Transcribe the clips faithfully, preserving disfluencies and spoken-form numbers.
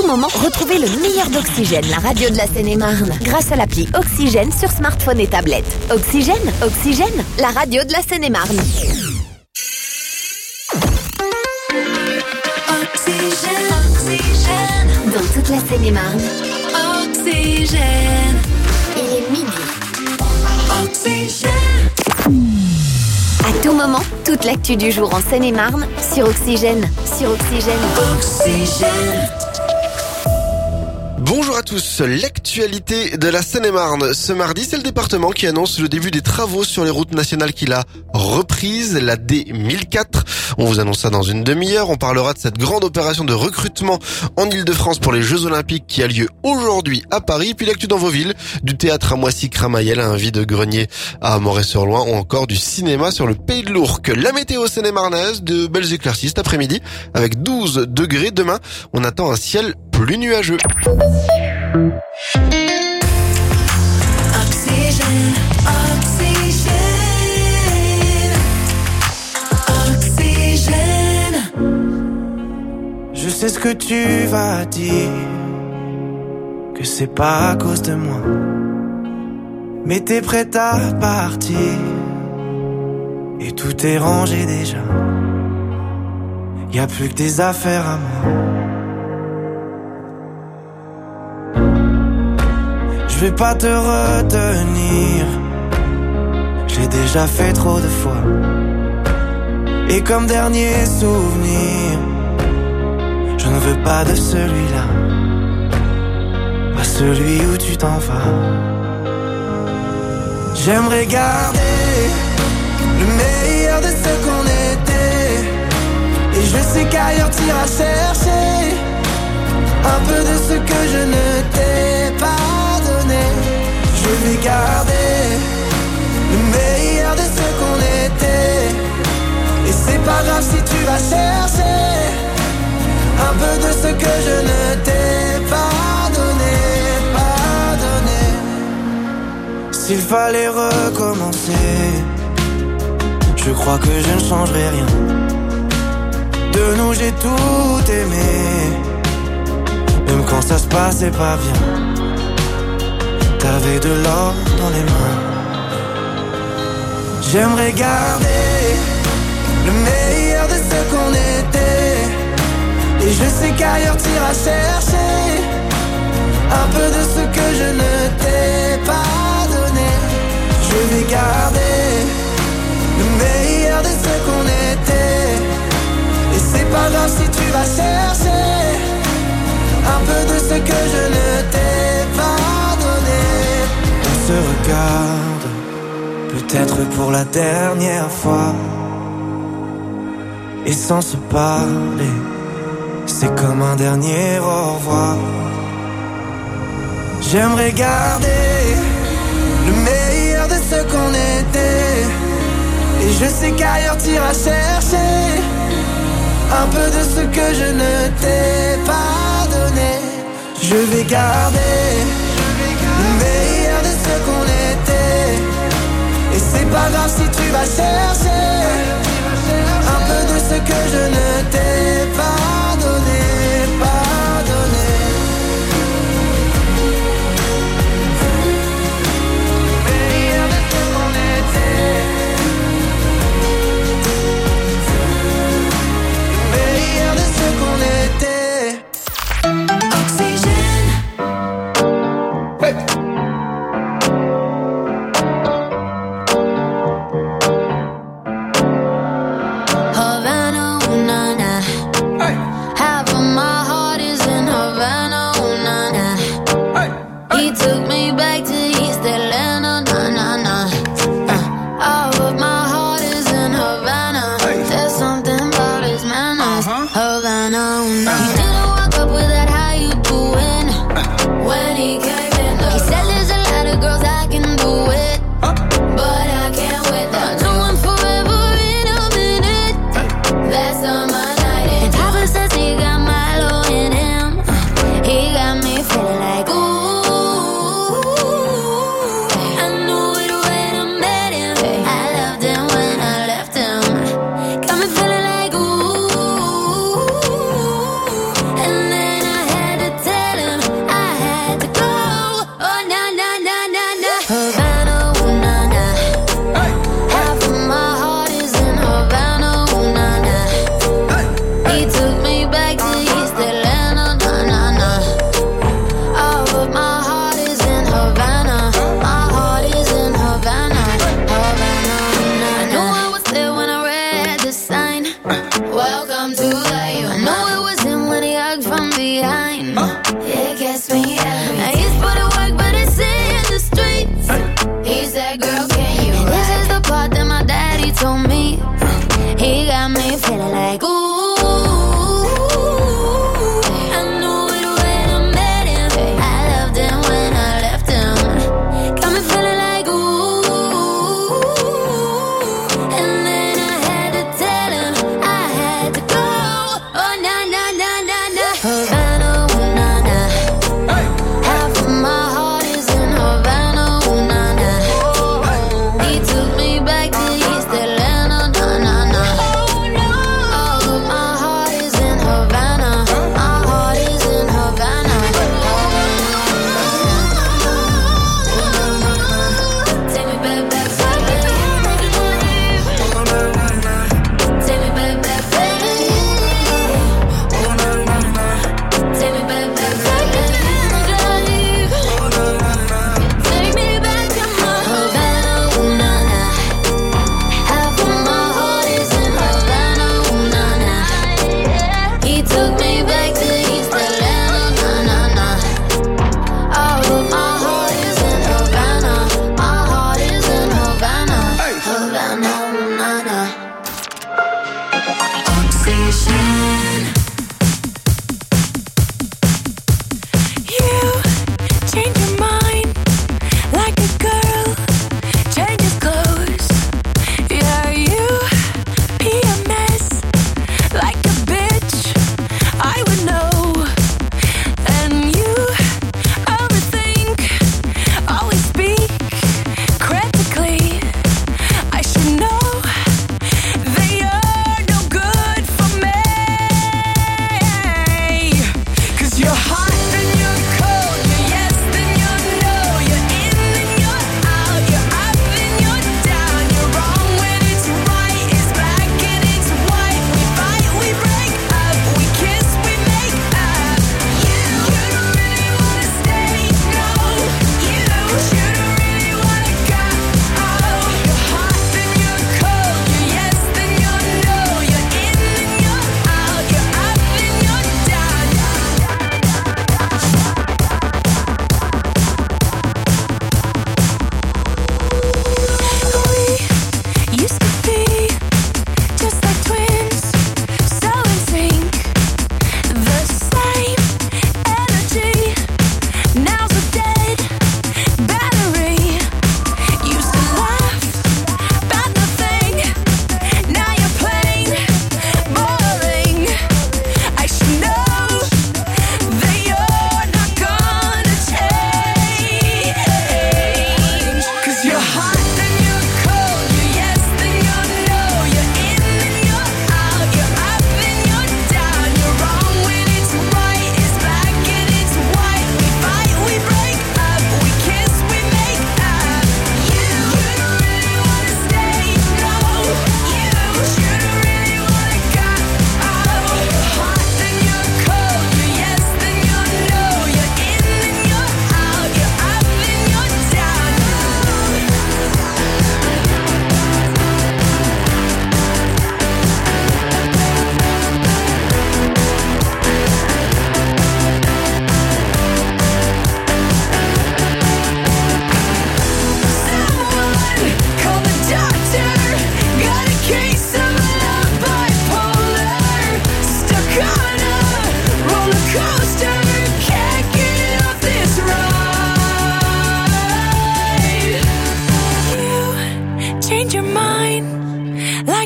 moment, retrouvez le meilleur d'Oxygène, la radio de la Seine-et-Marne, grâce à l'appli Oxygène sur smartphone et tablette. Oxygène, Oxygène, la radio de la Seine-et-Marne. Oxygène, Oxygène, dans toute la Seine-et-Marne. Oxygène, il est midi. Oxygène. À tout moment, toute l'actu du jour en Seine-et-Marne sur Oxygène. Sur Oxygène. Oxygène. Bonjour à tous, l'actualité de la Seine-et-Marne. Ce mardi, c'est le département qui annonce le début des travaux sur les routes nationales qu'il a reprises, la D mille quatre. On vous annonce ça dans une demi-heure. On parlera de cette grande opération de recrutement en Ile-de-France pour les Jeux Olympiques qui a lieu aujourd'hui à Paris. Puis l'actu dans vos villes, du théâtre à Moissy-Cramayel à un vide-grenier à Moret-sur-Loing ou encore du cinéma sur le Pays de l'Ourcq. La météo seine-et-marnaise, de belles éclaircies cet après-midi avec douze degrés. Demain, on attend un ciel plus nuageux. Oxygène, oxygène, oxygène. Je sais ce que tu vas dire, que c'est pas à cause de moi, mais t'es prête à partir, et tout est rangé déjà. Y a plus que des affaires à moi. Je vais pas te retenir, j'ai déjà fait trop de fois. Et comme dernier souvenir, je ne veux pas de celui-là, pas celui où tu t'en vas. J'aimerais garder le meilleur de ce qu'on était, et je sais qu'ailleurs t'iras chercher un peu de ce que je ne t'ai pas. Je vais garder le meilleur de ce qu'on était, et c'est pas grave si tu vas chercher un peu de ce que je ne t'ai pas donné, pas donné. S'il fallait recommencer, je crois que je ne changerai rien. De nous j'ai tout aimé, même quand ça se passait pas bien. T'avais de l'or dans les mains. J'aimerais garder le meilleur de ce qu'on était, et je sais qu'ailleurs t'iras chercher un peu de ce que je ne t'ai pas donné. Je vais garder le meilleur de ce qu'on était, et c'est pas grave si tu vas chercher un peu de ce que je ne t'ai pas donné. On se regarde, peut-être pour la dernière fois, et sans se parler, c'est comme un dernier au revoir. J'aimerais garder le meilleur de ce qu'on était, et je sais qu'ailleurs t'iras chercher un peu de ce que je ne t'ai pas donné. Je vais garder le meilleur de ce qu'on était, et c'est pas grave si tu vas chercher un peu de ce que je ne t'ai pas donné, pas donné. Le meilleur de ce qu'on était, le meilleur de ce qu'on était. Oxygène. Hey. Havana, ooh, na, na. Hey. Half of my heart is in Havana, ooh, na, na. Hey. He took me back to East Atlanta, na, na, na. Uh, all of my heart is in Havana. Hey. There's something about his manners. Uh-huh. Havana, ooh, na. He didn't walk up with that, how you doing? When he came in the he said there's a lot of girls I can do it, but I can't wait. I know I'm forever in a minute. That's on my night. And Papa says he got Milo in him. He got me feeling like ooh.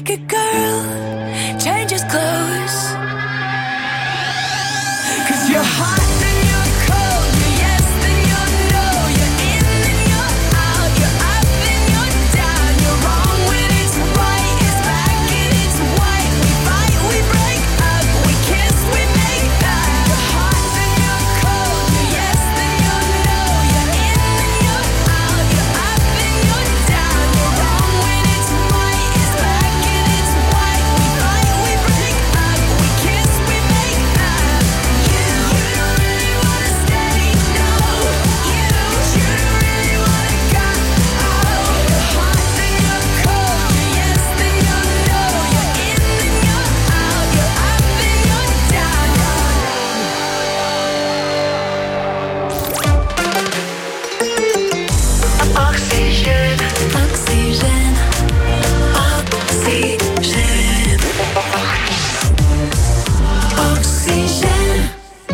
like a girl changes clothes. 'Cause you're hot then you're cold, you're yes then you're no, you're in then you're out, you're up then you're down, you're wrong when it's right, it's black and it's white, we fight, we break up, we kiss, we make up. You're hot then you're cold, you're yes then you're no, you're in then you're out, you're up then you're down, you're wrong when it's right, it's black and it's white, we fight, we break up, we kiss, we make up. You, you don't really wanna stay, no. You, you don't really wanna go. You're hot then you're cold, you're yes then you're no, you're in then you're out, you're up then you're down. Oxygène, oxygène, oxygène,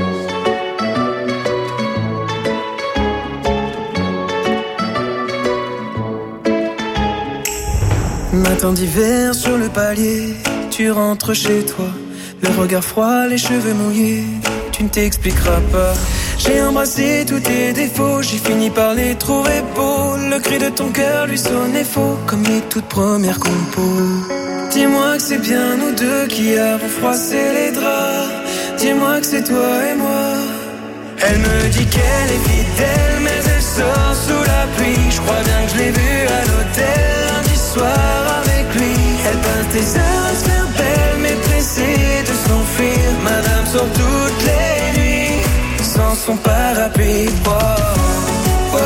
oxygène. Matin d'hiver sur le palier, tu rentres chez toi, le regard froid, les cheveux mouillés, tu ne t'expliqueras pas. J'ai embrassé tous tes défauts, j'ai fini par les trouver beaux. Le cri de ton cœur lui sonnait faux, comme les toutes premières compos. Dis-moi que c'est bien nous deux qui avons froissé les draps. Dis-moi que c'est toi et moi. Elle me dit qu'elle est fidèle, mais elle sort sous la pluie. Je crois bien que je l'ai vue à l'hôtel lundi soir avec lui. Elle passe des heures à se faire belle, mais pressée de s'enfuir. Madame sort toutes les nuits sans son parapluie. Oh, oh,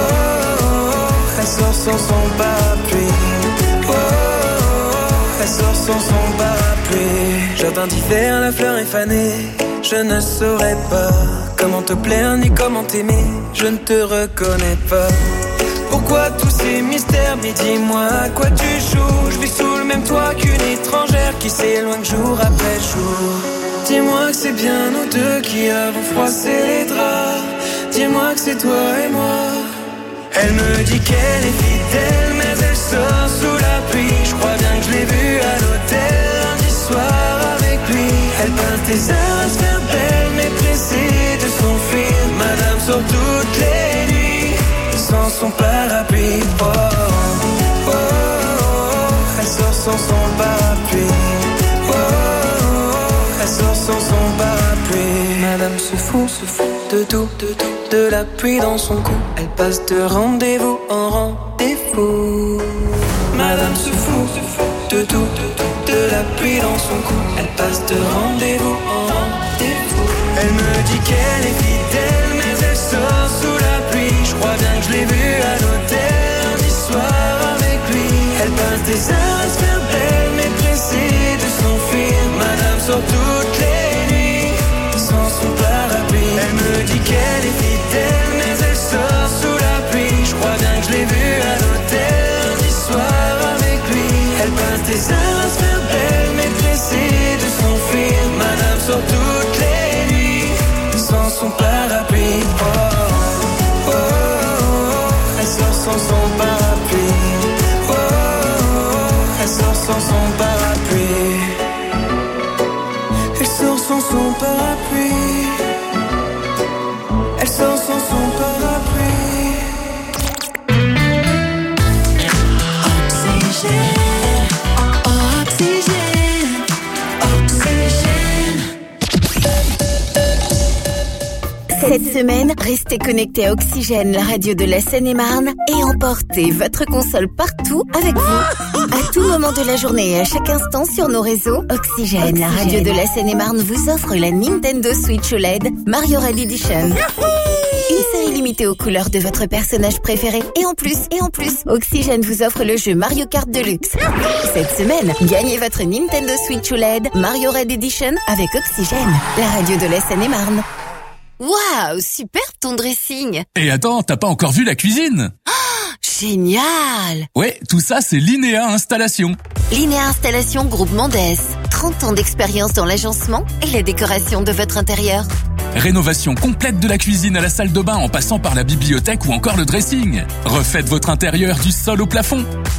oh, elle sort sans son parapluie. Oh, oh, elle sort sans son parapluie. Jardin d'hiver, la fleur est fanée. Je ne saurais pas comment te plaire ni comment t'aimer. Je ne te reconnais pas. Pourquoi tous ces mystères? Mais dis-moi à quoi tu joues. Je vis sous le même toit qu'une étrangère qui s'éloigne jour après jour. Dis-moi que c'est bien nous deux qui avons froissé les draps. Dis-moi que c'est toi et moi. Elle me dit qu'elle est fidèle, mais elle sort sous la pluie. Je crois bien que je l'ai vue à l'hôtel lundi soir avec lui. Elle passe des heures à se faire belle, mais pressée de s'enfuir. Madame sort toutes les nuits sans son parapluie. Oh, oh, oh, oh, elle sort sans son parapluie. Oh, oh, elle sort sans son parapluie. Madame se fout, se fout de tout, de tout, de la pluie dans son cou. Elle passe de rendez-vous en rendez-vous. Madame se fout, se fout de tout, de tout, de la pluie dans son cou. Elle passe de rendez-vous en rendez-vous. Elle me dit qu'elle est fidèle, mais elle sort sous la pluie. Je crois bien que je l'ai vue à l'hôtel lundi soir avec lui. Elle passe des heures à se faire belle, mais pressée de s'enfuir. Madame sort toutes les nuits sans son parapluie. Elle me dit qu'elle est fidèle, mais elle sort sous la pluie. Je crois bien que je l'ai vue à l'hôtel lundi soir avec lui. Elle passe des heures à se faire belle, mais pressée de s'enfuir. Madame sort toutes les nuits sans son parapluie. Oh, oh, oh, oh, elle sort sans son parapluie. Oh, oh, oh, elle sort sans son parapluie. Elle sort sans son parapluie. Elle sort sans son parapluie. Oxygène, oxygène, oxygène. Cette semaine, restez connectés à Oxygène, la radio de la Seine-et-Marne, et emportez votre console partout avec vous. À tout moment de la journée et à chaque instant sur nos réseaux, Oxygène, la radio de la Seine-et-Marne vous offre la Nintendo Switch O L E D Mario Red Edition. Une série limitée aux couleurs de votre personnage préféré. Et en plus, et en plus, Oxygène vous offre le jeu Mario Kart Deluxe. Cette semaine, gagnez votre Nintendo Switch O L E D Mario Red Edition avec Oxygène, la radio de la Seine-et-Marne. Waouh, super ton dressing. Et attends, t'as pas encore vu la cuisine? Oh, génial. Ouais, tout ça c'est Linéa Installation. Linéa Installation Groupe Mondes. trente ans d'expérience dans l'agencement et la décoration de votre intérieur. Rénovation complète de la cuisine à la salle de bain en passant par la bibliothèque ou encore le dressing. Refaites votre intérieur du sol au plafond.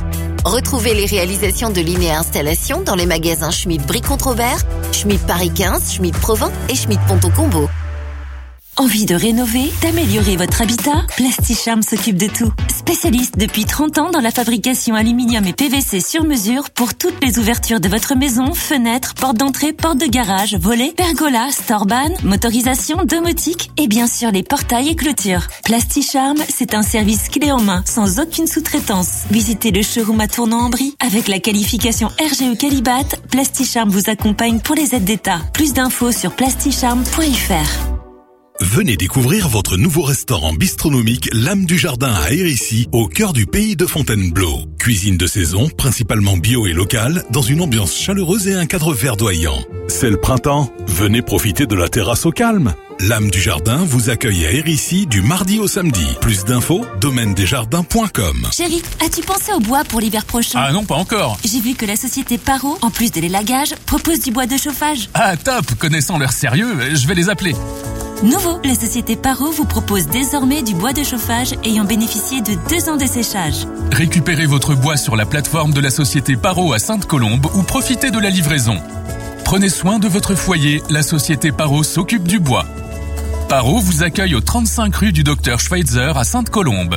Retrouvez les réalisations de Linéa Installation dans les magasins Schmitt Brie-Contrebert, Schmitt Paris quinze, Schmitt Provins et Schmitt Ponto-Combo. Envie de rénover, d'améliorer votre habitat? Plasticharm s'occupe de tout. Spécialiste depuis trente ans dans la fabrication aluminium et P V C sur mesure pour toutes les ouvertures de votre maison, fenêtres, portes d'entrée, portes de garage, volets, pergolas, storban, motorisation, domotique et bien sûr les portails et clôtures. Plasticharm, c'est un service clé en main, sans aucune sous-traitance. Visitez le showroom à Tournan-en-Brie. Avec la qualification R G E Qualibat, Plasticharm vous accompagne pour les aides d'État. Plus d'infos sur plasticharm point f r. Venez découvrir votre nouveau restaurant bistronomique L'Âme du Jardin à Hérisy, au cœur du pays de Fontainebleau. Cuisine de saison, principalement bio et locale, dans une ambiance chaleureuse et un cadre verdoyant. C'est le printemps, venez profiter de la terrasse au calme. L'Âme du Jardin vous accueille à Hérisy du mardi au samedi. Plus d'infos, domaine des jardins point com. Chérie, as-tu pensé au bois pour l'hiver prochain? Ah non, pas encore. J'ai vu que la société Paro, en plus de l'élagage, propose du bois de chauffage. Ah top, connaissant leur sérieux, je vais les appeler. Nouveau, la société Paro vous propose désormais du bois de chauffage ayant bénéficié de deux ans de séchage. Récupérez votre bois sur la plateforme de la société Paro à Sainte-Colombe ou profitez de la livraison. Prenez soin de votre foyer, la société Paro s'occupe du bois. Paro vous accueille au trente-cinq rue du Docteur Schweitzer à Sainte-Colombe.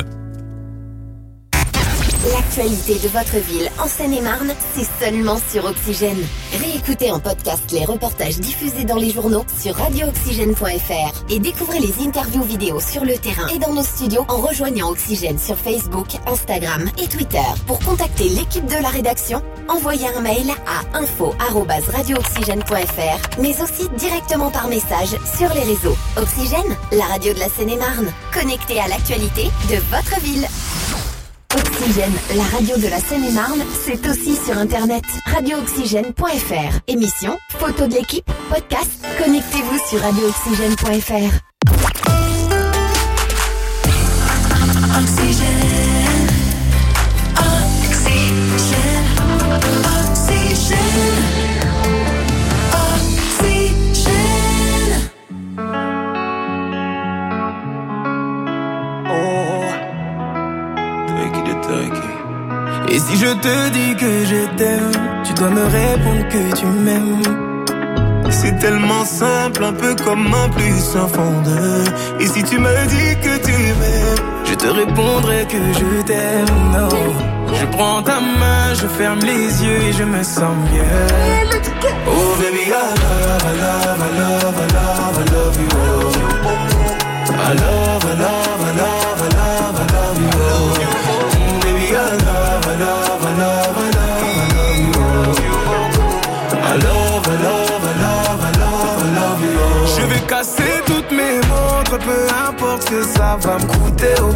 L'actualité de votre ville en Seine-et-Marne, c'est seulement sur Oxygène. Réécoutez en podcast les reportages diffusés dans les journaux sur radio oxygène point f r et découvrez les interviews vidéo sur le terrain et dans nos studios en rejoignant Oxygène sur Facebook, Instagram et Twitter. Pour contacter l'équipe de la rédaction, envoyez un mail à info arobase radio oxygène point f r, mais aussi directement par message sur les réseaux. Oxygène, la radio de la Seine-et-Marne, connectée à l'actualité de votre ville. Oxygène, la radio de la Seine-et-Marne, c'est aussi sur Internet. radio oxygène point f r. Émission, photos de l'équipe, podcast, connectez-vous sur radio oxygène point f r. Oxygène, oxygène, oxygène, oxygène. Oh, turkey de turkey. Et si je te dis que je t'aime, tu dois me répondre que tu m'aimes. C'est tellement simple, un peu comme un plus un fond de. Et si tu me dis que tu m'aimes, je te répondrai que je t'aime. Non, je prends ta main, je ferme les yeux et je me sens mieux. Oh baby, I love, I love, I love, I love, I love you. I love, I love, I love, I love, I love you. Baby, I love, I love, I love, I love, I love you. I love, I love, I love, I love, I love you. Je vais casser toutes mes montres, peu importe ce que ça va me coûter. Oh.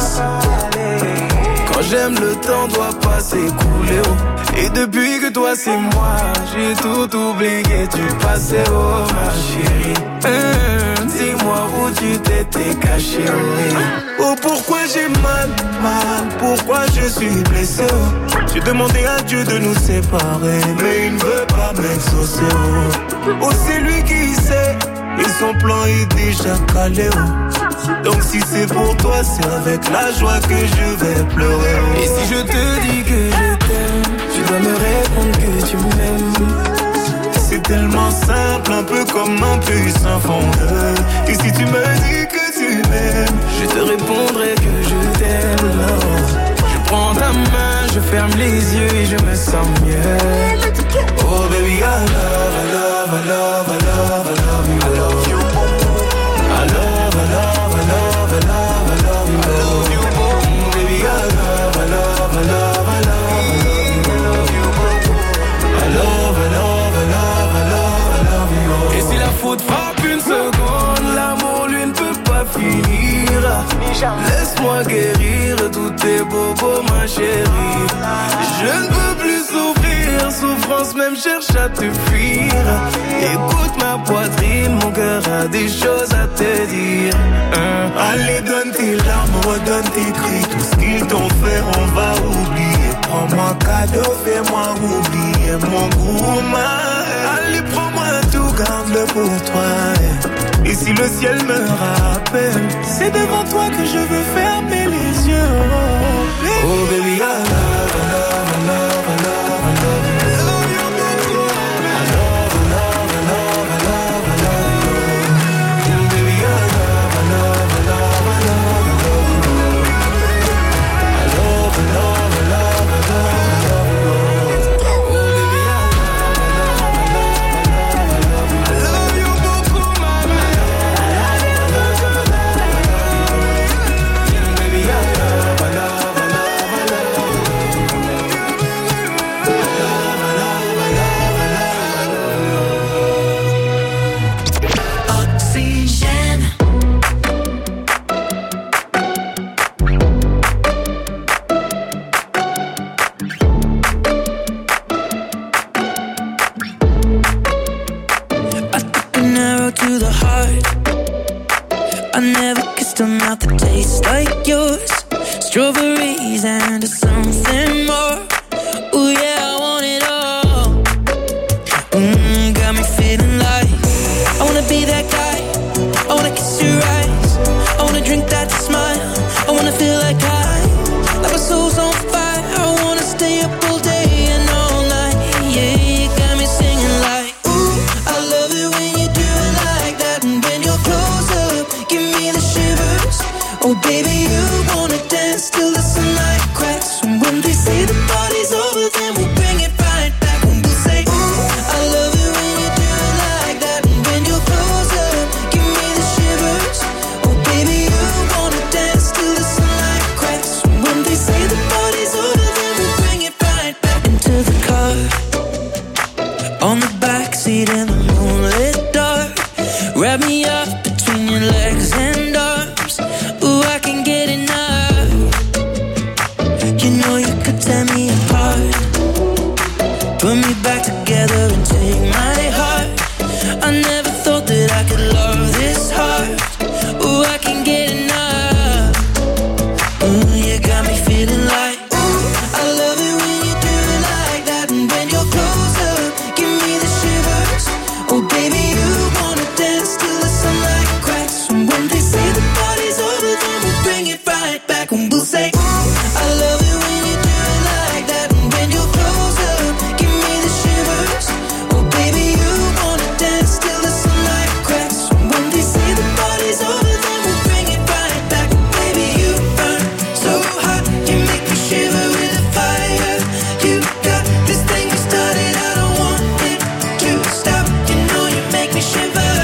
Quand j'aime, le temps doit pas s'écouler. Oh. Et depuis que toi c'est moi, j'ai tout oublié, tu passais, oh ma chérie. Hum, dis-moi où tu t'étais caché. Oh, oh pourquoi j'ai mal, mal, pourquoi je suis blessé. Oh. J'ai demandé à Dieu de nous séparer, mais il ne veut pas m'exaucer. Oh, oh c'est lui qui sait, et son plan est déjà calé. Oh. Donc si c'est pour toi, c'est avec la joie que je vais pleurer. Oh. Et si je te dis que je t'aime, tu dois me répondre que tu m'aimes. C'est tellement simple, un peu comme un puissant fondeur. Et si tu me dis que tu m'aimes, je te répondrai que je t'aime. Non. Je prends ta main, je ferme les yeux et je me sens mieux. Oh baby, I love, I love, I love, I love, I love you. I love you. I love, I love, I love, I love, I love you. I love you. Baby, I love, I love, I love, I love, I love you. I love, I love, I love, I love, I love you. Et si la faute frappe une seconde, l'amour lui ne peut pas finir. Laisse-moi guérir tous tes bobos, ma chérie. Je ne peux plus souffrir, souffrance même cherche à te fuir. Écoute ma poitrine, mon cœur a des choses à te dire. Hein? Allez, donne tes larmes, redonne tes cris. Tout ce qu'ils t'ont fait, on va oublier. Prends-moi cadeau, fais-moi oublier mon gourmand. Allez, prends-moi tout, garde-le pour toi. Et si le ciel me rappelle, c'est devant toi que je veux fermer les yeux. Oh baby, I love, I love, I memories and something more. Ooh yeah, I want it all. Mm, got me feeling like I wanna be that guy. I wanna kiss your eyes. I wanna drink that smile. I wanna feel like I, like my soul's on fire. I wanna stay up all day and all night. Yeah, you got me singing like, ooh, I love it when you do it like that. And when you're close up, give me the shivers. Oh baby, you wanna dance till the sunlight cracks. And when they say the party's over, then we bring it right back. And we'll say, ooh, I love it when you do it like that. And when you're close up, give me the shivers. Oh baby, you wanna dance till the sunlight cracks. And when they say the party's over, then we bring it right back. Into the car, on the backseat in the moonlit dark. Wrap me up between your legs and arms. Ooh, I can get enough. You know you could tear me apart, put me back together and take my heart. I never thought that I could love this hard. Ooh, I can get enough. Ooh, you got me feeling like, ooh, I love it when you do it like that. And when you're close up, give me the shivers. Oh baby, you wanna dance till the sunlight cracks. And when they say the party's over, then we bring it right back. And we'll say, ooh, I love it when you do it like that. And when you're close up, give me the shivers. Oh baby, you wanna dance till the sunlight cracks. And when they say the party's over, then we bring it right back. Baby, you burn so hot, you make me shiver with a fire. You got this thing you started, I don't want it to stop. You know you make me shiver.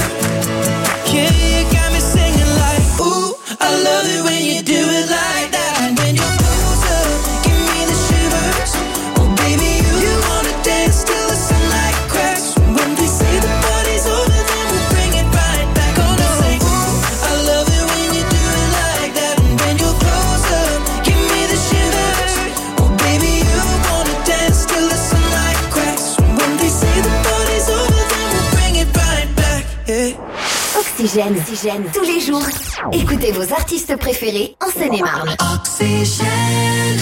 Yeah, you got me singing like, ooh, I love it when you do it like that. And when you're close up, give me the shivers. Oh baby, you, you wanna dance till the sunlight cracks. When they say the party's over, then we bring it right back. Oh no, say, ooh, I love it when you do it like that. And when you're close up, give me the shivers. Oh baby, you wanna dance till the sunlight cracks. When they say the party's over, then we bring it right back. Yeah. Oxygène, Oxygène, tous les jours. Écoutez vos artistes préférés en Seine-et-Marne. Oxygène.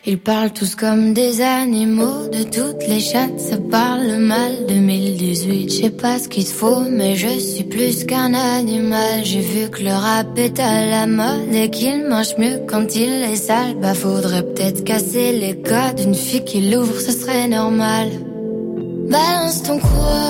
Ils parlent tous comme des animaux, de toutes les chattes, ça parle mal. deux mille dix-huit, je sais pas ce qu'il te faut, mais je suis plus qu'un animal. J'ai vu que le rap est à la mode et qu'il mange mieux quand il est sale. Bah faudrait peut-être casser les codes, une fille qui l'ouvre, ce serait normal. Balance ton quoi.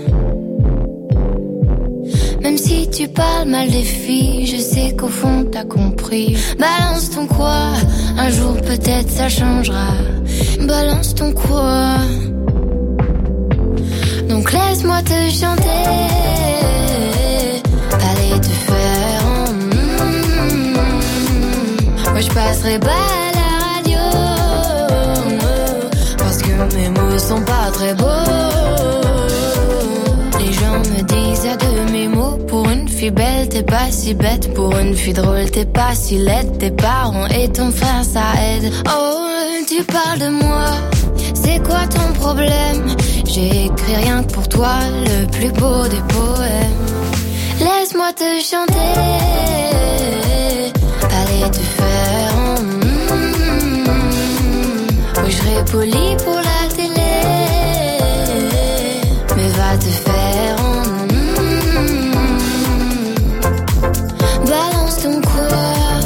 Même si tu parles mal des filles, je sais qu'au fond t'as compris. Balance ton quoi, un jour peut-être ça changera. Balance ton quoi. Donc laisse-moi te chanter. Allez te faire en mm, moi je passerai pas à la radio, parce que mes mots sont pas très beaux. Les gens me disent à demi-mot. Pour une fille belle, t'es pas si bête. Pour une fille drôle, t'es pas si laide. Tes parents et ton frère, ça aide. Oh, tu parles de moi. C'est quoi ton problème? J'ai écrit rien que pour toi, le plus beau des poèmes. Laisse-moi te chanter. Allez te faire en mm, oui, je serai poli pour la télé, mais va te faire en balance ton quoi.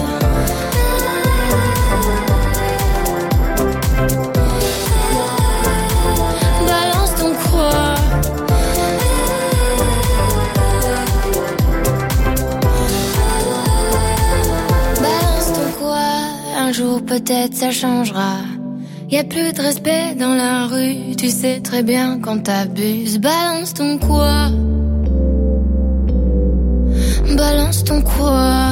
Balance ton quoi. Balance ton quoi. Un jour peut-être ça changera. Y'a plus de respect dans la rue. Tu sais très bien quand t'abuses. Balance ton quoi. Balance ton quoi.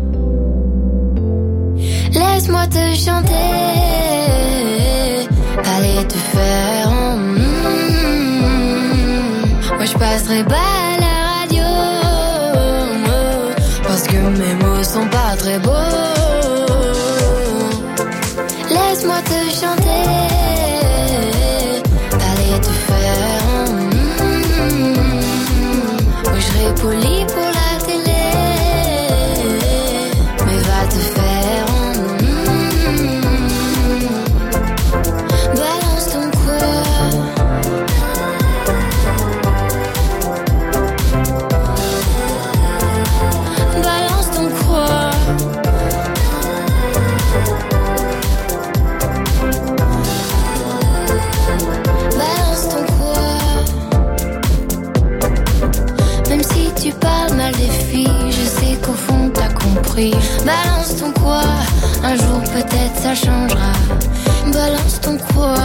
Laisse-moi te chanter. Allez te faire en mm, moi je passerai pas à la radio, parce que mes mots sont pas très beaux. Laisse-moi te chanter. Allez te faire en mm, moi je serai poli pour la te faire en mm, balance ton quoi. Balance ton quoi. Balance ton quoi. Même si tu parles mal des filles, je sais qu'au fond t'as compris. Balance ton quoi, un jour peut-être ça changera. Balance ton quoi.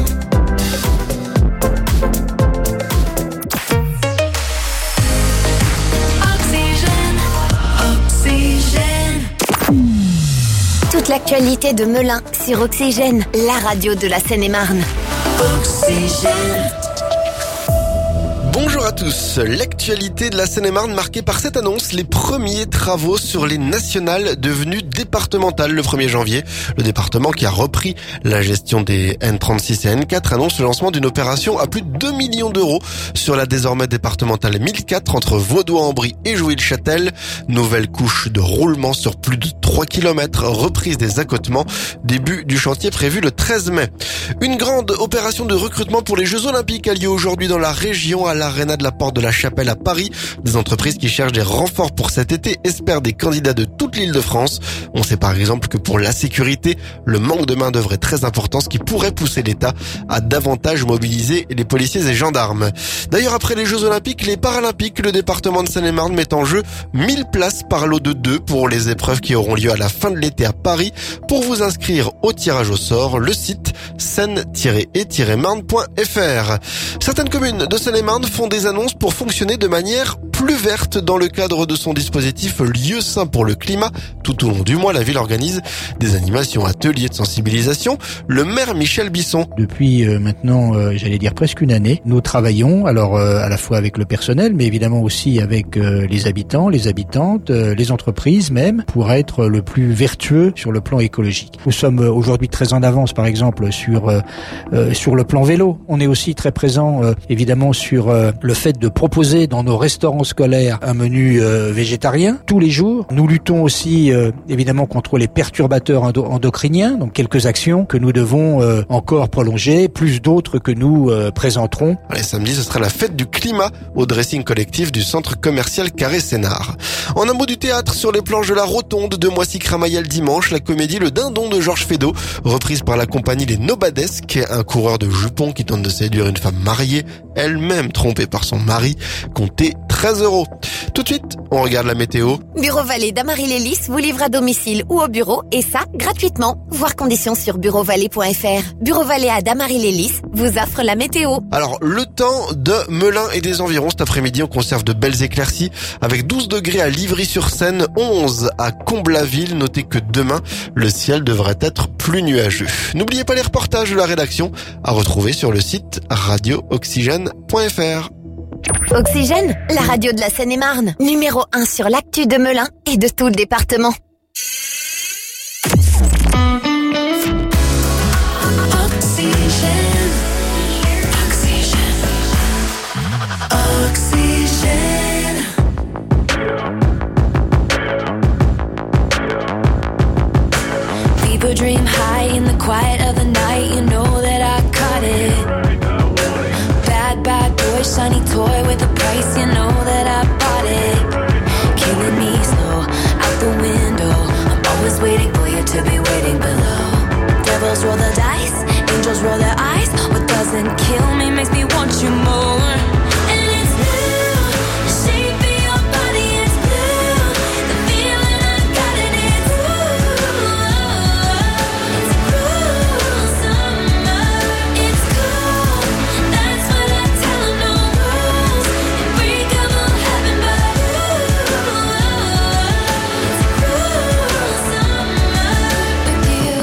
Oxygène, Oxygène. Toute l'actualité de Melun sur Oxygène, la radio de la Seine-et-Marne. Oxygène. Bonjour à tous. L'actualité de la Seine-et-Marne marquée par cette annonce, les premiers travaux sur les nationales devenues départementales le premier janvier. Le département qui a repris la gestion des N trente-six et N quatre annonce le lancement d'une opération à plus de deux millions d'euros sur la désormais départementale mille quatre entre Vaudois-en-Brie et Jouy-le-Châtel. Nouvelle couche de roulement sur plus de trois kilomètres, reprise des accotements, début du chantier prévu le treize mai. Une grande opération de recrutement pour les Jeux Olympiques a lieu aujourd'hui dans la région à l'Arena de la Porte de la Chapelle à Paris. Des entreprises qui cherchent des renforts pour cet été espèrent des candidats de toute l'île de France. On sait par exemple que pour la sécurité, le manque de main-d'œuvre est très important, ce qui pourrait pousser l'État à davantage mobiliser les policiers et gendarmes. D'ailleurs, après les Jeux Olympiques, les Paralympiques, le département de Seine-et-Marne met en jeu mille places par lot de deux pour les épreuves qui auront lieu à la fin de l'été à Paris. Pour vous inscrire au tirage au sort, le site seine tiret et tiret marne point f r. Certaines communes de Seine-et-Marne font des annonces pour fonctionner de manière plus verte dans le cadre de son dispositif Lieu sain pour le climat. Tout au long du mois, la ville organise des animations, ateliers de sensibilisation. Le maire Michel Bisson. Depuis euh, maintenant, euh, j'allais dire presque une année, nous travaillons alors euh, à la fois avec le personnel, mais évidemment aussi avec euh, les habitants, les habitantes, euh, les entreprises même, pour être le plus vertueux sur le plan écologique. Nous sommes euh, aujourd'hui très en avance, par exemple, sur euh, euh, sur le plan vélo. On est aussi très présent, euh, évidemment, sur euh, le fait de proposer dans nos restaurants scolaire un menu euh, végétarien tous les jours. Nous luttons aussi euh, évidemment contre les perturbateurs endo- endocriniens, donc quelques actions que nous devons euh, encore prolonger, plus d'autres que nous euh, présenterons. Allez, samedi, ce sera la fête du climat au dressing collectif du centre commercial Carré Sénard. En un mot du théâtre, sur les planches de la Rotonde de Moissy-Cramayel dimanche, la comédie Le Dindon de Georges Feydeau, reprise par la compagnie Les Nobadesques, un coureur de jupons qui tente de séduire une femme mariée, elle-même trompée par son mari, comptez treize euros. Tout de suite, on regarde la météo. Bureau Vallée d'Amarie-Lélis vous livre à domicile ou au bureau, et ça, gratuitement. Voir conditions sur bureau vallée point f r. Bureau Vallée à Damary-Lélis vous offre la météo. Alors, le temps de Melun et des environs. Cet après-midi, on conserve de belles éclaircies avec douze degrés à Livry-sur-Seine, onze à Comblaville. Notez que demain, le ciel devrait être plus nuageux. N'oubliez pas les reportages de la rédaction à retrouver sur le site radio oxygène point f r. Oxygène, la radio de la Seine-et-Marne. Numéro un sur l'actu de Melun et de tout le département. Oxygène, oxygène, oxygène. People dream high in the quiet of the night. You know that I caught it. Bad, bad boy, shiny toy with a price. You know that I bought it. Killing me slow, out the window. I'm always waiting for you to be waiting below. Devils roll the dice, angels roll their eyes. What doesn't kill me makes me want you more. And it's blue, the shape of your body is blue. The feeling I got in it's ooh. It's a cruel summer. It's cool, that's what I tell 'em. No rules, unbreakable heaven, but ooh. It's a cruel summer with you.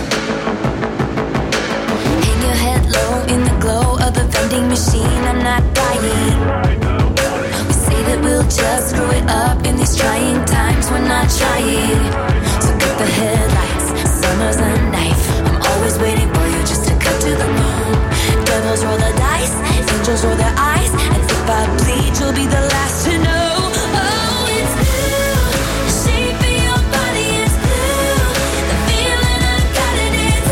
Hang your head low in the glow of the vending machine. I'm not dying. We say that we'll just screw it up in these trying times. We're not trying. So cut the headlights. Summer's a knife. I'm always waiting for you just to cut to the bone. Devils roll the dice. Angels roll their eyes. And if I bleed, you'll be the last to know. Oh, it's blue. The shape of your body is blue. The feeling I got in it's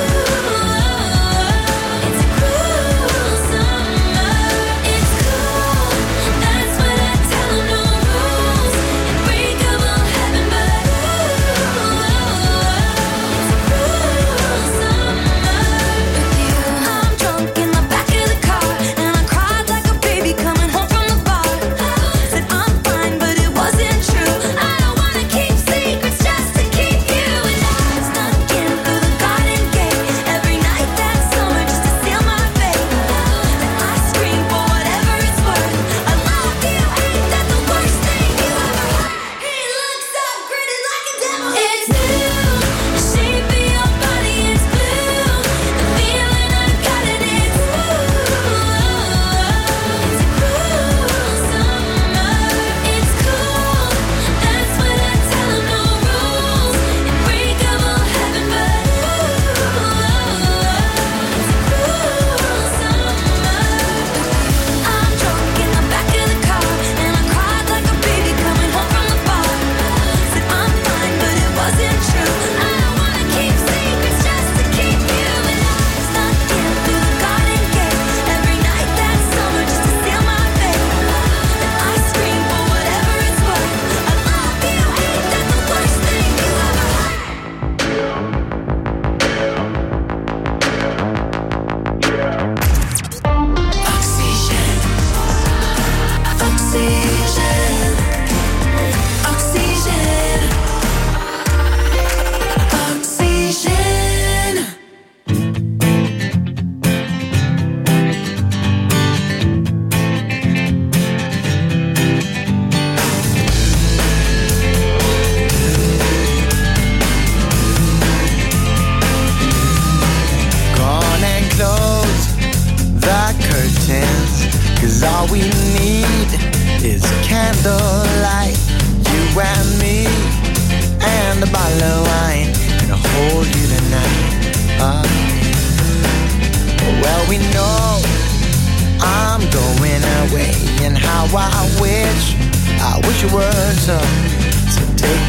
ooh. It's a cruel summer. It's cool. That's what I tell 'em. No rules. Unbreakable heaven, but ooh.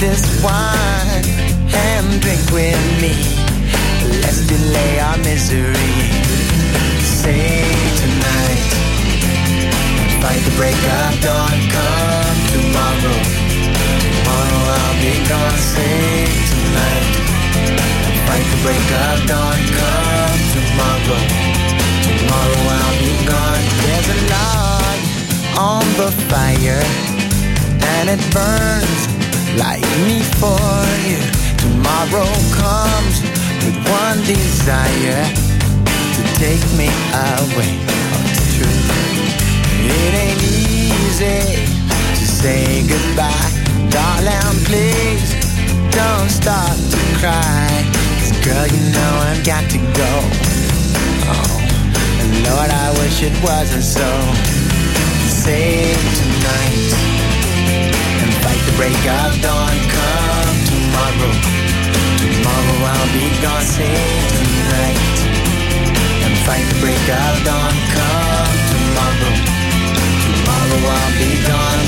this wine and drink with me. Let's delay our misery. Say tonight, fight the break of dawn. Come tomorrow, tomorrow I'll be gone. Say tonight, fight the break of dawn. Come tomorrow, tomorrow I'll be gone. There's a log on the fire, and it burns like me for you. Tomorrow comes with one desire, to take me away. Oh, it's true. It ain't easy to say goodbye. Darling, please don't start to cry. 'Cause girl, you know I've got to go. Oh, and Lord, I wish it wasn't so. Save tonight and fight the break of dawn. Come tomorrow, tomorrow I'll be gone. Save tonight and fight the break of dawn. Come tomorrow, tomorrow I'll be gone.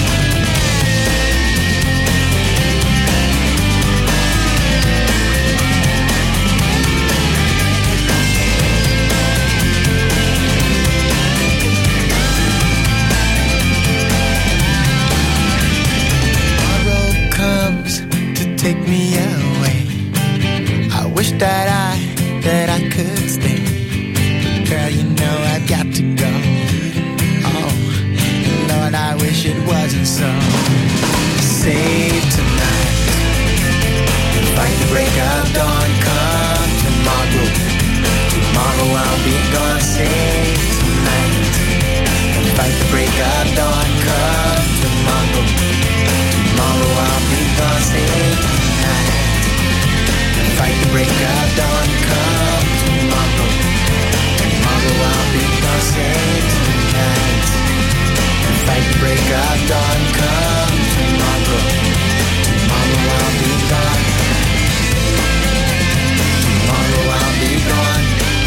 Take me away. I wish that I, that I could stay. Girl, you know I've got to go. Oh, Lord, I wish it wasn't so. Save tonight, fight the break of dawn. Come tomorrow, tomorrow I'll be gone. Save tonight, fight the break of dawn. Come tomorrow, tomorrow I'll be gone. Save tonight, fight the break of dawn. Come tomorrow, tomorrow I'll be gone. Save tonight, fight the break of dawn. Come tomorrow, tomorrow I'll be gone. Tomorrow I'll be gone.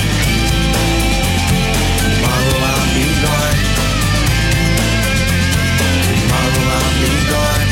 Tomorrow I'll be gone. Tomorrow I'll be gone.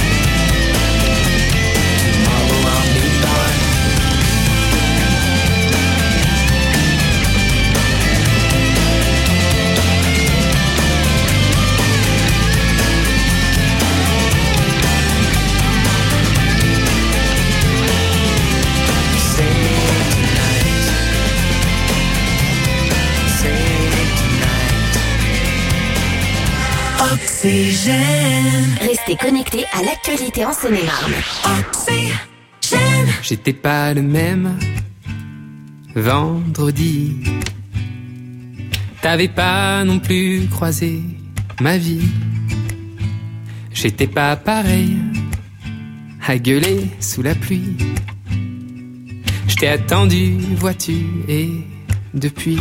Oxygène. Restez connectés à l'actualité en Seine-et-Marne. Oxygène. J'étais pas le même vendredi. T'avais pas non plus croisé ma vie. J'étais pas pareil à gueuler sous la pluie. J't'ai attendu, vois-tu, et depuis,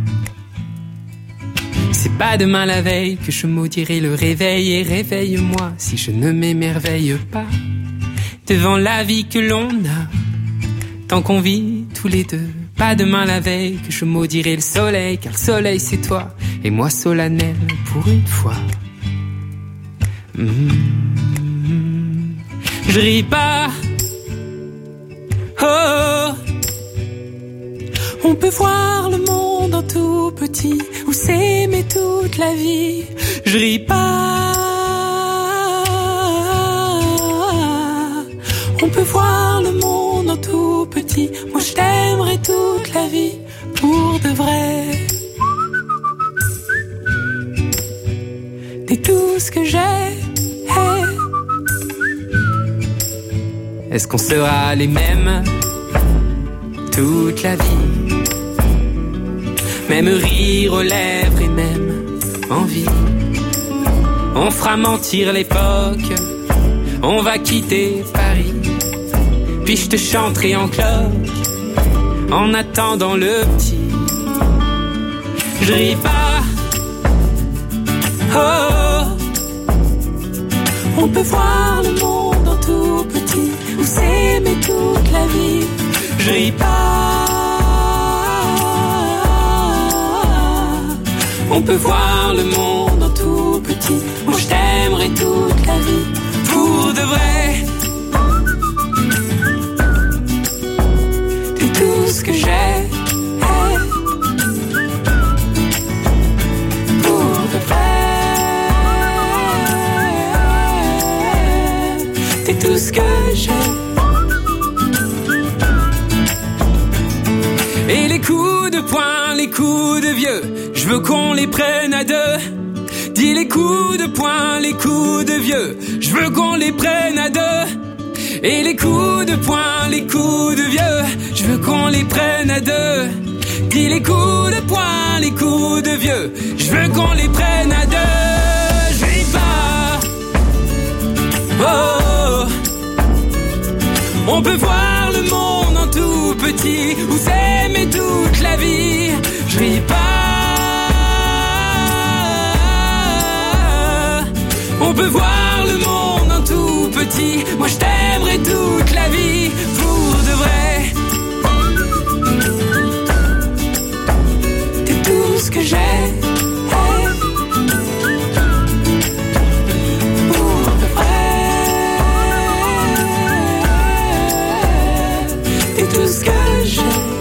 c'est pas demain la veille que je maudirai le réveil. Et réveille-moi si je ne m'émerveille pas devant la vie que l'on a, tant qu'on vit tous les deux. Pas demain la veille que je maudirai le soleil, car le soleil c'est toi, et moi solennel pour une fois. Mmh. Je ris pas, oh, on peut voir le monde en tout petit, ou s'aimer toute la vie. Je ris pas, on peut voir le monde en tout petit. Moi je t'aimerai toute la vie, pour de vrai. T'es tout ce que j'ai. Hey. Est-ce qu'on sera les mêmes toute la vie? Même rire aux lèvres et même envie. On fera mentir l'époque, on va quitter Paris, puis je te chanterai en cloche en attendant le petit. Je ris pas, oh, on peut voir le monde en tout petit, ou s'aimer toute la vie. Je ris pas, on peut voir le monde en tout petit. Moi je t'aimerai toute la vie, pour de vrai. t'es tout ce que j'ai. Et les coups de poing, les coups de vieux, je veux qu'on les prenne à deux. Dis les coups de poing, les coups de vieux, je veux qu'on les prenne à deux. Et les coups de poing, les coups de vieux, je veux qu'on les prenne à deux. Dis les coups de poing, les coups de vieux, je veux qu'on les prenne à deux. Je vais pas. Oh, on peut voir le monde en tout petit ou s'aimer toute la vie. Je ris pas. On peut voir le monde en tout petit. Moi je t'aimerai toute la vie pour de vrai. T'es tout ce que j'ai. Tout ce que j'ai.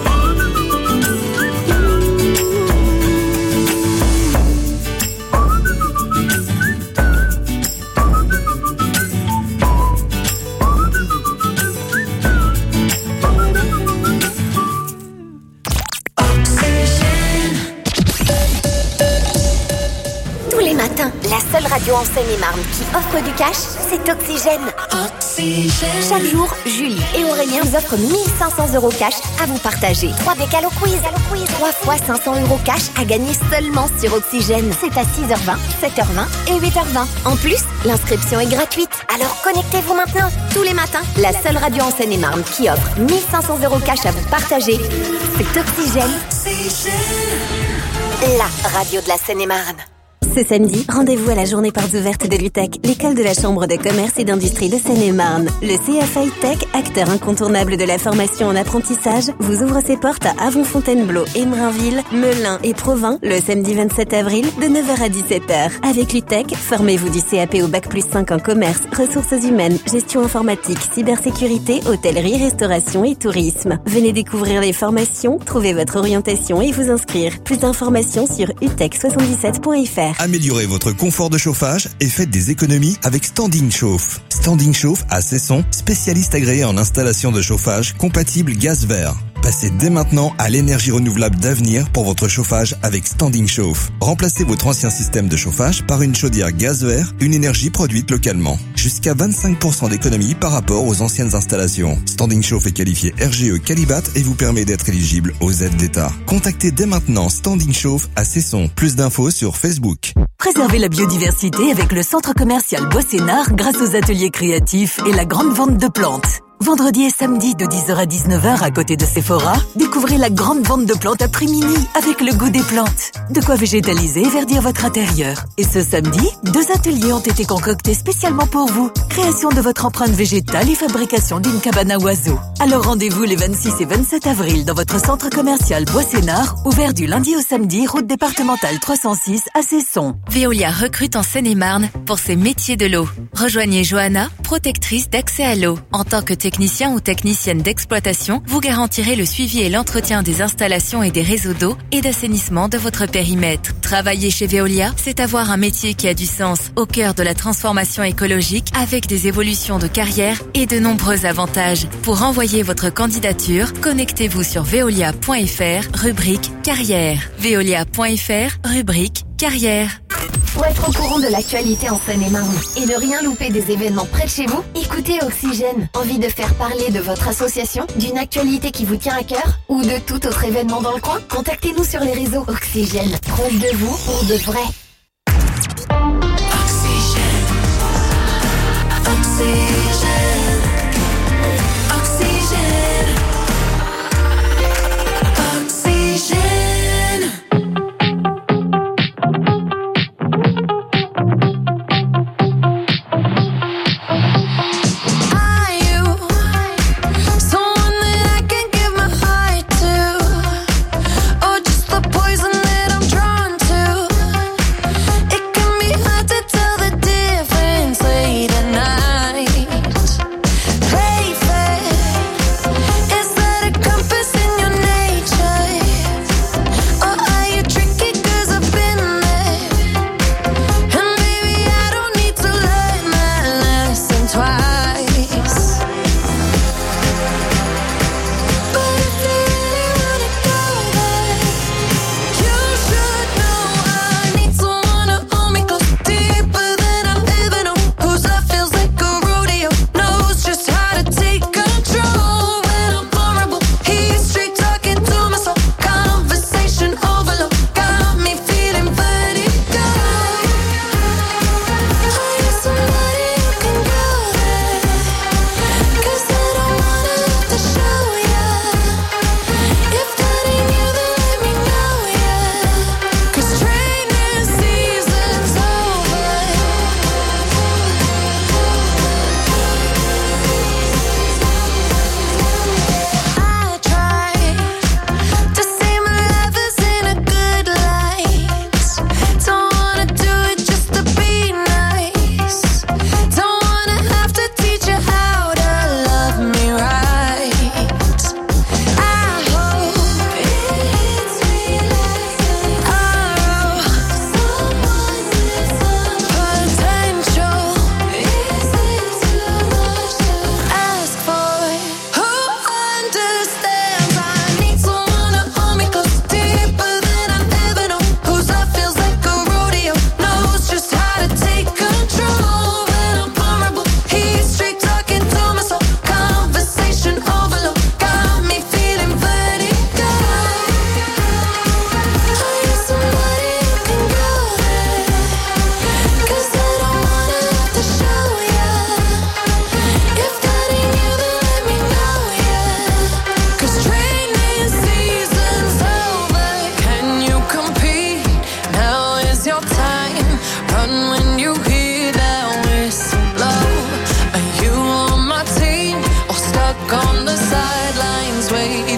Tous les matins, la seule radio en Seine-et-Marne qui offre du cash, c'est Oxygène. Oxygène. Chaque jour, Julie et Aurélien vous offrent mille cinq cents euros cash à vous partager. trois décales au quiz. trois fois cinq cents euros cash à gagner seulement sur Oxygène. C'est à six heures vingt, sept heures vingt et huit heures vingt. En plus, l'inscription est gratuite. Alors connectez-vous maintenant. Tous les matins, la seule radio en Seine-et-Marne qui offre mille cinq cents euros cash à vous partager, c'est Oxygène. La radio de la Seine-et-Marne. Ce samedi, rendez-vous à la journée portes ouvertes de l'U T E C, l'école de la Chambre de commerce et d'industrie de Seine-et-Marne. Le C F A Tech, acteur incontournable de la formation en apprentissage, vous ouvre ses portes à Avon-Fontainebleau, Emerainville, Melun et Provins le samedi vingt-sept avril de neuf heures à dix-sept heures. Avec l'U T E C, formez-vous du C A P au bac plus cinq en commerce, ressources humaines, gestion informatique, cybersécurité, hôtellerie, restauration et tourisme. Venez découvrir les formations, trouver votre orientation et vous inscrire. Plus d'informations sur u t e c soixante-dix-sept point f r. Améliorez votre confort de chauffage et faites des économies avec Standing Chauffe. Standing Chauffe à Cesson, spécialiste agréé en installation de chauffage compatible gaz vert. Passez dès maintenant à l'énergie renouvelable d'avenir pour votre chauffage avec Standing Chauffe. Remplacez votre ancien système de chauffage par une chaudière gaz vert, une énergie produite localement. Jusqu'à vingt-cinq pour cent d'économie par rapport aux anciennes installations. Standing Chauffe est qualifié R G E Qualibat et vous permet d'être éligible aux aides d'État. Contactez dès maintenant Standing Chauffe à Cesson. Plus d'infos sur Facebook. Préservez la biodiversité avec le centre commercial Bois-Sénard grâce aux ateliers créatifs et la grande vente de plantes. Vendredi et samedi de dix heures à dix-neuf heures à côté de Sephora, découvrez la grande vente de plantes à prix mini avec le goût des plantes. De quoi végétaliser et verdir votre intérieur. Et ce samedi, deux ateliers ont été concoctés spécialement pour vous. Création de votre empreinte végétale et fabrication d'une cabane à oiseaux. Alors rendez-vous les vingt-six et vingt-sept avril dans votre centre commercial Bois-Sénard, ouvert du lundi au samedi, route départementale trois cent six à Cesson. Veolia recrute en Seine-et-Marne pour ses métiers de l'eau. Rejoignez Johanna, protectrice d'accès à l'eau. En tant que technicien ou technicienne d'exploitation, vous garantirez le suivi et l'entretien des installations et des réseaux d'eau et d'assainissement de votre périmètre. Travailler chez Veolia, c'est avoir un métier qui a du sens au cœur de la transformation écologique avec des évolutions de carrière et de nombreux avantages. Pour envoyer votre candidature, connectez-vous sur veolia point f r, rubrique carrière. veolia point f r, rubrique carrière. Pour être au courant de l'actualité en Seine-et-Marne et ne rien louper des événements près de chez vous, écoutez Oxygène. Envie de faire parler de votre association, d'une actualité qui vous tient à cœur ou de tout autre événement dans le coin? Contactez-nous sur les réseaux Oxygène. Proche de vous pour de vrai. Oxygène. Oxygène. Oxygène. Oxygène. Night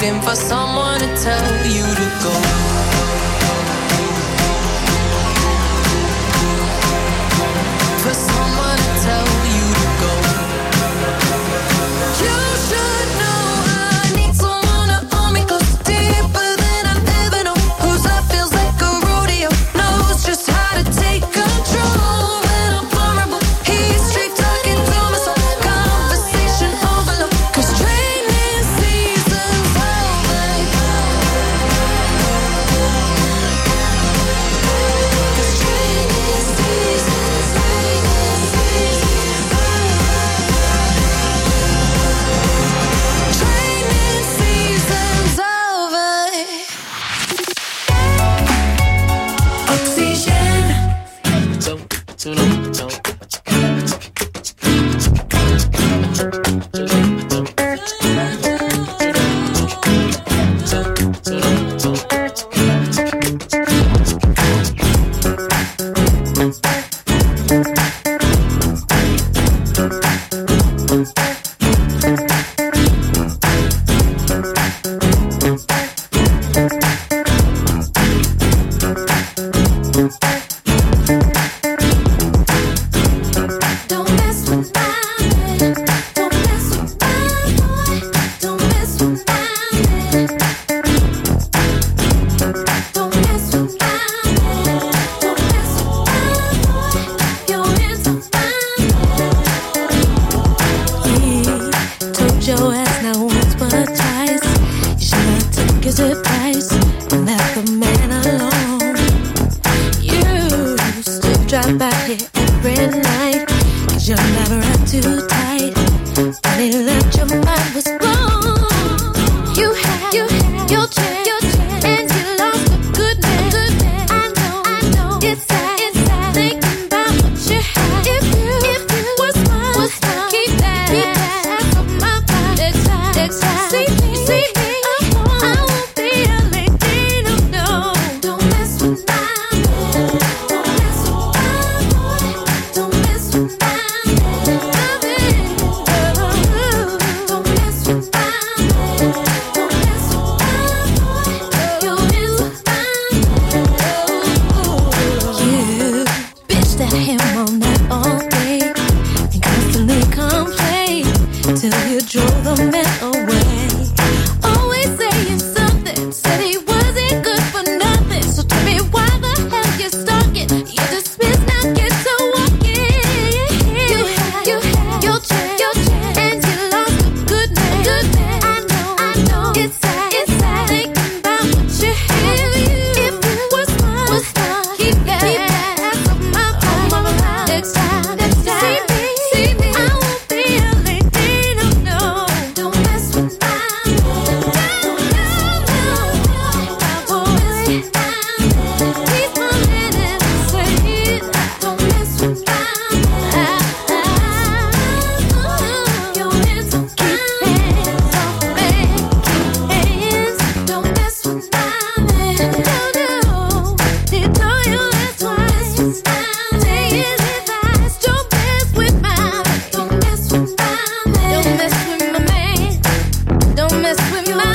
looking for someone to tell you to go. For someone to tell you to go. You should know I need someone to hold me close, deeper than I've ever known. Whose love feels like a rodeo, knows just how to take control. When I'm vulnerable, he's straight talking to my soul. Conversation overload, 'cause training season's over. 'Cause training season's Training season's over. Oxygen. Don't mess with my man. Don't mess with my boy. Don't mess with my man. Don't mess with my man. Don't mess with my boy. Your hands on my man. Told your ass not once but twice. You should have took his advice and left the man alone. You still drive by here every night, 'cause you're never up too tight. And he left your mind was blown. You had, you had your chance, your chance, and you lost a good man. Good man. I know, I know. It's sad, it's sad. Thinking about what you had. If you, if you was mine, was mine. Keep that, keep that ass off my back. Next time, next time. See me, see me. I won't be a lady, no, no. Don't mess with my man. Don't mess with my boy. Don't mess with my man. Don't mess with my man. Don't mess with my boy. Your hands on my man. You bitched at him all night, all day, and constantly complained till you drove the man away. Always saying something, said he wasn't good for nothing. So tell me why the hell you stalking? You dismiss, now get to walking. You had, you had your chance, your chance, and you lost a good man. Good man. I know, I know. It's sad, it's sad. Thinking about what you had. If you was mine, was mine. Keep that, keep that ass off my back. Next time, next time. See me, see me. I won't be a lady, no, no. Don't mess with my man. Don't mess with my boy. He's my man and I say don't mess with my man. Your hands on my hands off me. Hands, don't mess with my man. No, no. They told you that's twice. Take his advice. Don't mess with my man. Don't mess with my man. Don't mess with my man. Don't mess with my man.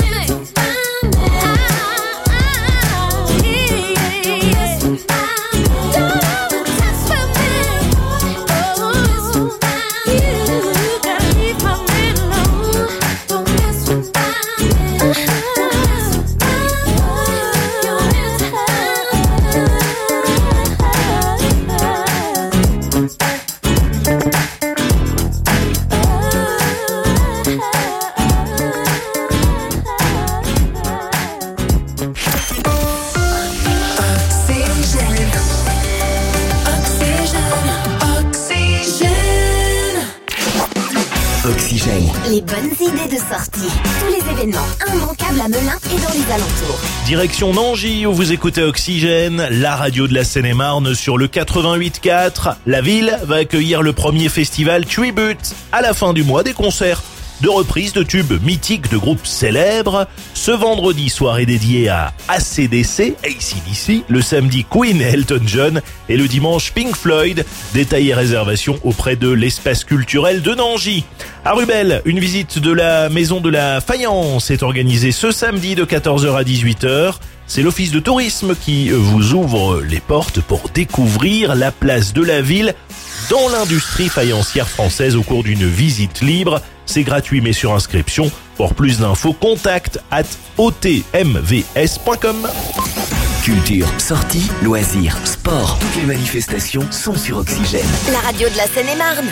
Oxygène. Les bonnes idées de sortie. Tous les événements immanquables à Melun et dans les alentours. Direction Nangy où vous écoutez Oxygène, la radio de la Seine-et-Marne sur le quatre-vingt-huit quatre. La ville va accueillir le premier festival Tribute à la fin du mois, des concerts de reprises de tubes mythiques de groupes célèbres. Ce vendredi, soirée dédiée à A C D C, A C D C, le samedi Queen et Elton John et le dimanche Pink Floyd. Détails et réservations auprès de l'espace culturel de Nangy. À Rubel, une visite de la maison de la faïence est organisée ce samedi de quatorze heures à dix-huit heures. C'est l'office de tourisme qui vous ouvre les portes pour découvrir la place de la ville dans l'industrie faïencière française au cours d'une visite libre. C'est gratuit mais sur inscription. Pour plus d'infos, contact at o t m v s point com. Culture, sorties, loisirs, sport. Toutes les manifestations sont sur Oxygène. La radio de la Seine-et-Marne.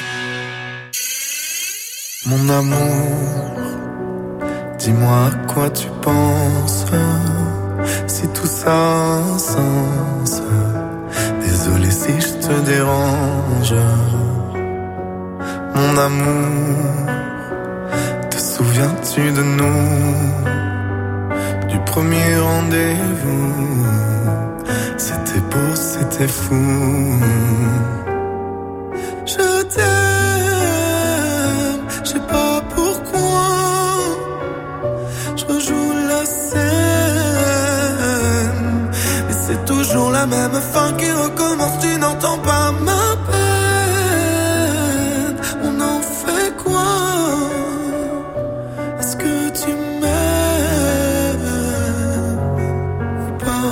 Mon amour, dis-moi à quoi tu penses, si tout ça a un sens. Désolé si je te dérange. Mon amour, te souviens-tu de nous, du premier rendez-vous? C'était beau, c'était fou. Je t'aime, je sais pas pourquoi. Je rejoue la scène, mais c'est toujours la même fin qui recommence. Tu n'entends pas ma peine. On en fait quoi? Est-ce que tu m'aimes ou pas?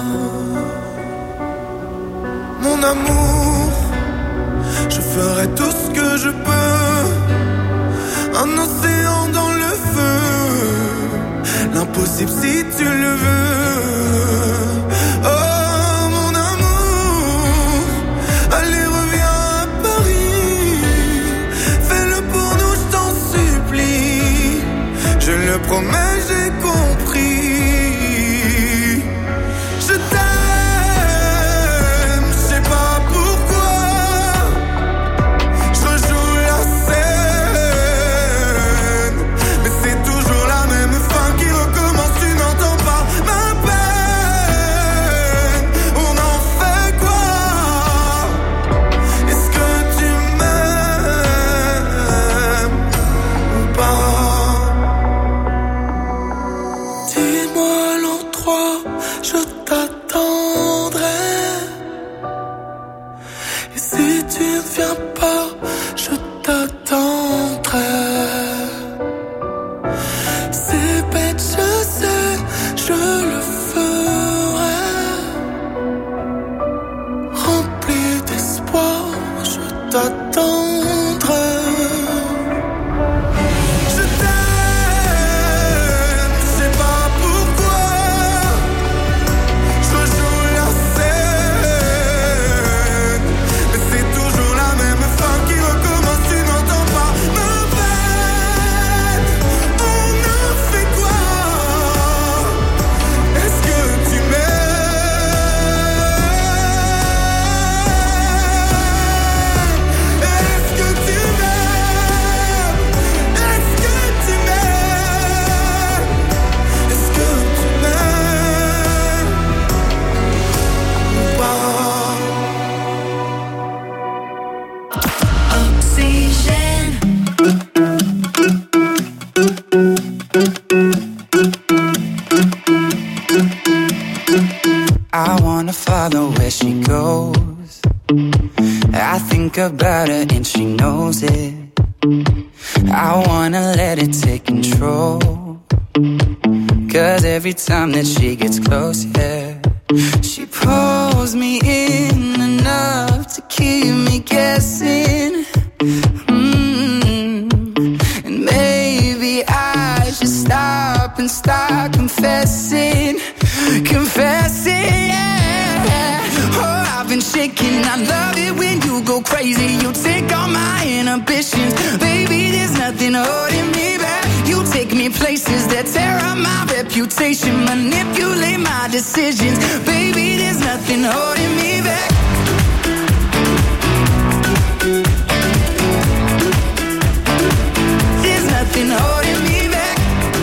Mon amour, je ferai tout ce que je peux. Un océan dans le feu, l'impossible si tu le veux. Oh mon amour, allez reviens à Paris. Fais-le pour nous, je t'en supplie. Je le promets, j'ai compris. Je t'aime, je sais pas pourquoi. Je rejoue la scène, mais c'est toujours la même fin qui recommence. Tu n'entends pas ma peine. On en fait quoi? Est-ce que tu m'aimes ou pas? Dis-moi l'endroit, je t'attendrai. Et si tu ne viens pas, je t'attendrai. C'est bête, je sais, je le ferai. Rempli d'espoir, je t'attendrai. Je t'aime, je sais pas pourquoi. Je rejoue la scène, mais c'est toujours la même fin qui recommence. Tu n'entends pas ma peine. On a fait quoi? Est-ce que tu m'aimes? Est-ce que tu m'aimes? Est-ce que tu m'aimes? Est-ce que tu m'aimes ou pas? Oxygène. I wanna follow where she goes. I think about her and she knows it. I wanna let it take control. Cause every time that she gets close, yeah, she pulls me in enough to keep me guessing. Mm. And maybe I should stop and start confessing. Confessing, yeah. Oh, I've been shaking. I love it when you go crazy. You take all my inhibitions. Baby, there's nothing holding me back. You take me places that tear up my reputation. Manipulate my decisions. Baby, there's nothing holding me back. There's nothing holding me back.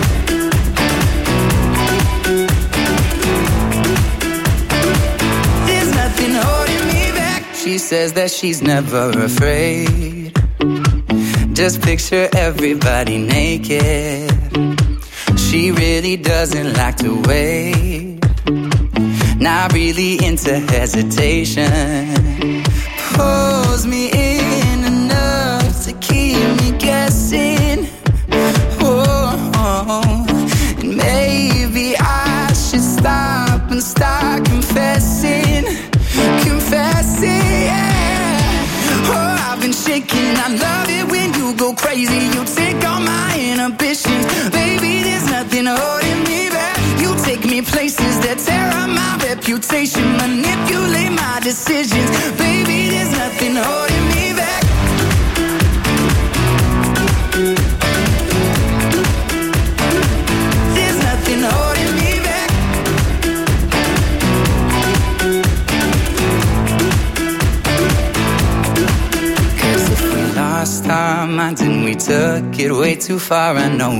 There's nothing holding me back. She says that she's never afraid. Just picture everybody naked. She really doesn't like to wait. Not really into hesitation. Pulls me in enough to keep me guessing. Oh, oh. And maybe I should stop and start confessing. Confessing, yeah. Oh, I've been shaking. I love it when you go crazy. You take all my inhibitions. Baby, there's nothing holding me back. You take me places that tear up my reputation. Manipulate my decisions. Baby, there's nothing holding me back. There's nothing holding me back. Cause if we lost our minds and we took it way too far, I know